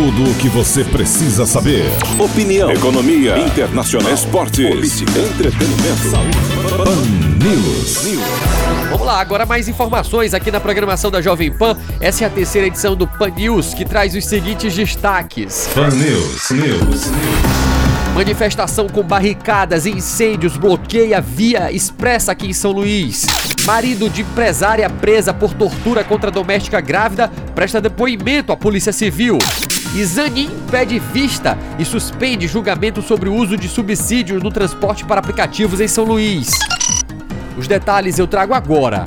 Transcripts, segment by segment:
Tudo o que você precisa saber. Opinião, economia, internacional, esporte, política, entretenimento, saúde. Pan News. Vamos lá, agora mais informações aqui na programação da Jovem Pan. Essa é a terceira edição do Pan News, que traz os seguintes destaques. Pan News. Manifestação com barricadas e incêndios bloqueia via expressa aqui em São Luís. Marido de empresária presa por tortura contra doméstica grávida presta depoimento à Polícia Civil. E Zanin pede vista e suspende julgamento sobre o uso de subsídios no transporte para aplicativos em São Luís. Os detalhes eu trago agora.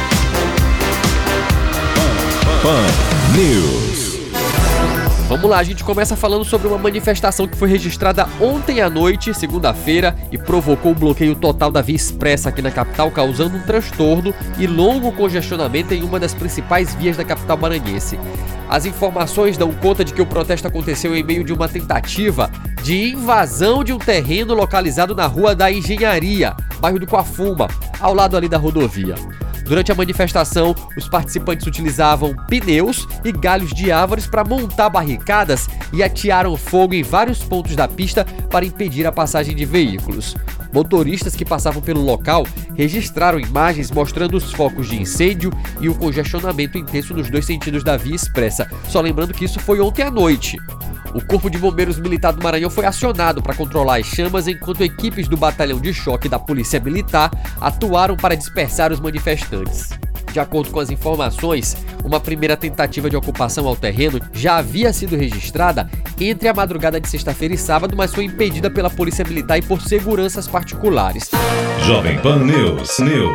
Pan News. Vamos lá, a gente começa falando sobre uma manifestação que foi registrada ontem à noite, segunda-feira, e provocou o bloqueio total da via expressa aqui na capital, causando um transtorno e longo congestionamento em uma das principais vias da capital maranhense. As informações dão conta de que o protesto aconteceu em meio de uma tentativa de invasão de um terreno localizado na Rua da Engenharia, bairro do Coafuma, ao lado ali da rodovia. Durante a manifestação, os participantes utilizavam pneus e galhos de árvores para montar barricadas e atearam fogo em vários pontos da pista para impedir a passagem de veículos. Motoristas que passavam pelo local registraram imagens mostrando os focos de incêndio e o congestionamento intenso nos dois sentidos da via expressa. Só lembrando que isso foi ontem à noite. O Corpo de Bombeiros Militar do Maranhão foi acionado para controlar as chamas, enquanto equipes do Batalhão de Choque da Polícia Militar atuaram para dispersar os manifestantes. De acordo com as informações, uma primeira tentativa de ocupação ao terreno já havia sido registrada entre a madrugada de sexta-feira e sábado, mas foi impedida pela Polícia Militar e por seguranças particulares. Jovem Pan News.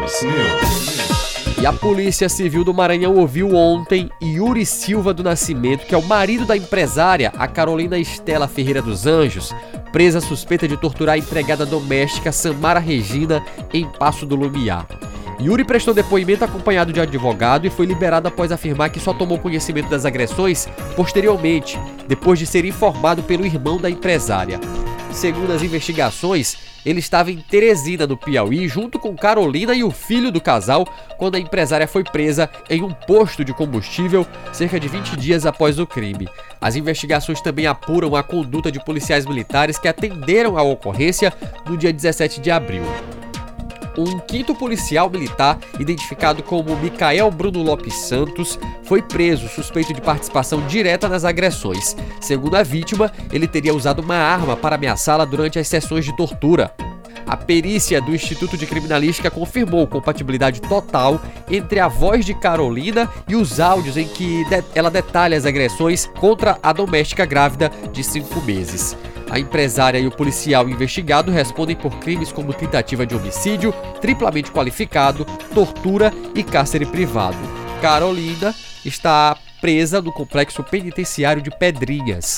E a Polícia Civil do Maranhão ouviu ontem Yuri Silva do Nascimento, que é o marido da empresária, a Carolina Estela Ferreira dos Anjos, presa suspeita de torturar a empregada doméstica Samara Regina em Passo do Lumiar. Yuri prestou depoimento acompanhado de advogado e foi liberado após afirmar que só tomou conhecimento das agressões posteriormente, depois de ser informado pelo irmão da empresária. Segundo as investigações, ele estava em Teresina, no Piauí, junto com Carolina e o filho do casal, quando a empresária foi presa em um posto de combustível cerca de 20 dias após o crime. As investigações também apuram a conduta de policiais militares que atenderam à ocorrência no dia 17 de abril. Um quinto policial militar, identificado como Micael Bruno Lopes Santos, foi preso, suspeito de participação direta nas agressões. Segundo a vítima, ele teria usado uma arma para ameaçá-la durante as sessões de tortura. A perícia do Instituto de Criminalística confirmou compatibilidade total entre a voz de Carolina e os áudios em que ela detalha as agressões contra a doméstica grávida de 5 meses. A empresária e o policial investigado respondem por crimes como tentativa de homicídio, triplamente qualificado, tortura e cárcere privado. Carolina está presa no complexo penitenciário de Pedrinhas.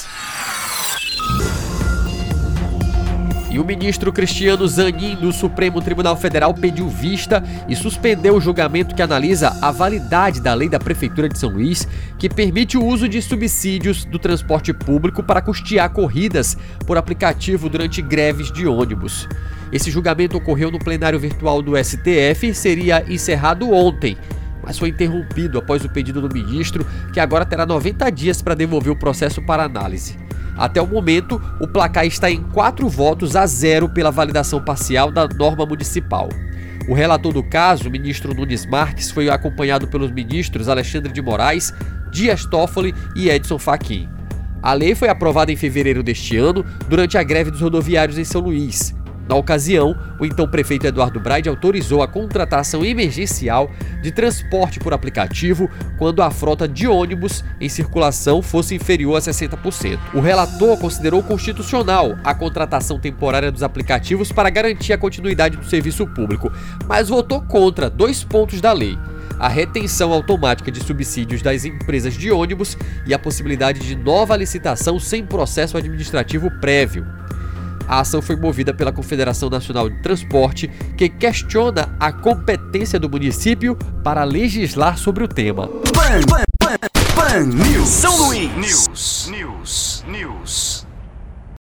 E o ministro Cristiano Zanin, do Supremo Tribunal Federal, pediu vista e suspendeu o julgamento que analisa a validade da lei da Prefeitura de São Luís, que permite o uso de subsídios do transporte público para custear corridas por aplicativo durante greves de ônibus. Esse julgamento ocorreu no plenário virtual do STF e seria encerrado ontem, mas foi interrompido após o pedido do ministro, que agora terá 90 dias para devolver o processo para análise. Até o momento, o placar está em 4-0 pela validação parcial da norma municipal. O relator do caso, o ministro Nunes Marques, foi acompanhado pelos ministros Alexandre de Moraes, Dias Toffoli e Edson Fachin. A lei foi aprovada em fevereiro deste ano, durante a greve dos rodoviários em São Luís. Na ocasião, o então prefeito Eduardo Braide autorizou a contratação emergencial de transporte por aplicativo quando a frota de ônibus em circulação fosse inferior a 60%. O relator considerou constitucional a contratação temporária dos aplicativos para garantir a continuidade do serviço público, mas votou contra 2 pontos da lei: a retenção automática de subsídios das empresas de ônibus e a possibilidade de nova licitação sem processo administrativo prévio. A ação foi movida pela Confederação Nacional de Transporte, que questiona a competência do município para legislar sobre o tema. Pan News. São Luís News.